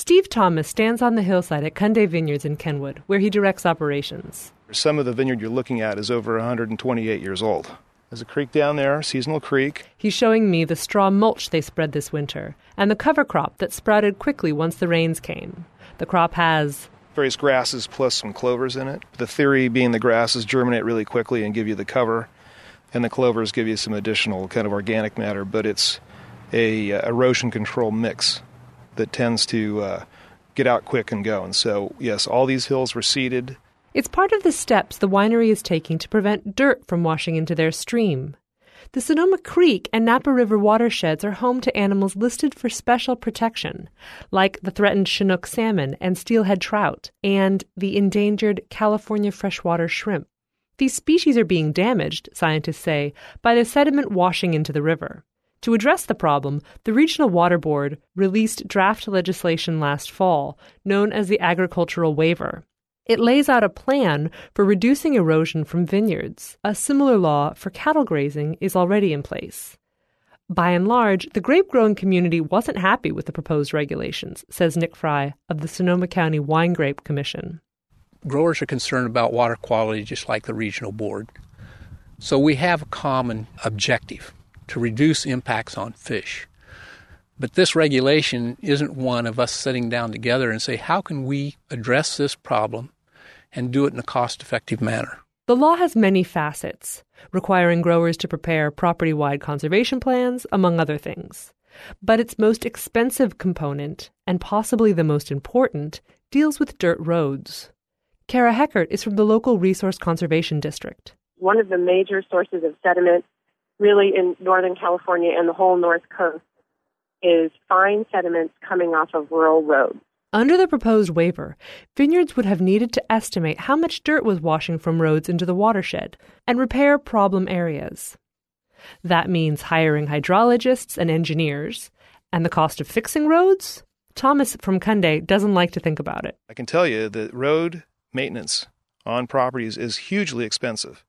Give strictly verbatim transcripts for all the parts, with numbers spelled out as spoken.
Steve Thomas stands on the hillside at Kunde Vineyards in Kenwood, where he directs operations. Some of the vineyard you're looking at is over one hundred twenty-eight years old. There's a creek down there, seasonal creek. He's showing me the straw mulch they spread this winter and the cover crop that sprouted quickly once the rains came. The crop has various grasses plus some clovers in it. The theory being the grasses germinate really quickly and give you the cover, and the clovers give you some additional kind of organic matter, but it's a uh, erosion control mix that tends to uh, get out quick and go. And so, yes, all these hills were seeded. It's part of the steps the winery is taking to prevent dirt from washing into their stream. The Sonoma Creek and Napa River watersheds are home to animals listed for special protection, like the threatened Chinook salmon and steelhead trout, and the endangered California freshwater shrimp. These species are being damaged, scientists say, by the sediment washing into the river. To address the problem, the Regional Water Board released draft legislation last fall, known as the Agricultural Waiver. It lays out a plan for reducing erosion from vineyards. A similar law for cattle grazing is already in place. By and large, the grape-growing community wasn't happy with the proposed regulations, says Nick Fry of the Sonoma County Wine Grape Commission. Growers are concerned about water quality just like the regional board. So we have a common objective to reduce impacts on fish. But this regulation isn't one of us sitting down together and say, how can we address this problem and do it in a cost-effective manner? The law has many facets, requiring growers to prepare property-wide conservation plans, among other things. But its most expensive component, and possibly the most important, deals with dirt roads. Kara Heckert is from the local Resource Conservation District. One of the major sources of sediment really in Northern California and the whole North Coast is fine sediments coming off of rural roads. Under the proposed waiver, vineyards would have needed to estimate how much dirt was washing from roads into the watershed and repair problem areas. That means hiring hydrologists and engineers, and the cost of fixing roads? Thomas from Kunde doesn't like to think about it. I can tell you that road maintenance on properties is hugely expensive.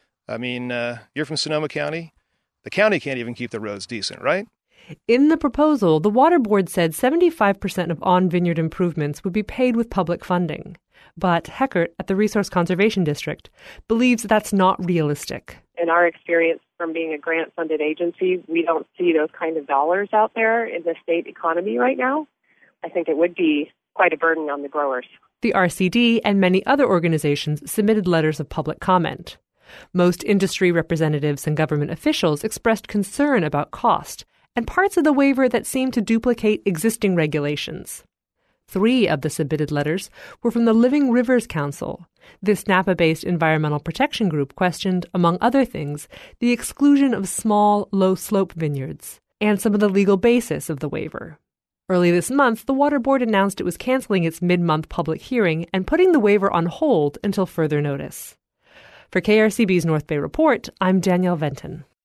I mean, uh, you're from Sonoma County. The county can't even keep the roads decent, right? In the proposal, the Water Board said seventy-five percent of on-vineyard improvements would be paid with public funding. But Heckert at the Resource Conservation District believes that's not realistic. In our experience from being a grant-funded agency, we don't see those kind of dollars out there in the state economy right now. I think it would be quite a burden on the growers. The R C D and many other organizations submitted letters of public comment. Most industry representatives and government officials expressed concern about cost and parts of the waiver that seemed to duplicate existing regulations. Three of the submitted letters were from the Living Rivers Council. This Napa-based environmental protection group questioned, among other things, the exclusion of small, low-slope vineyards and some of the legal basis of the waiver. Early this month, the Water Board announced it was canceling its mid-month public hearing and putting the waiver on hold until further notice. For K R C B's North Bay Report, I'm Danielle Venton.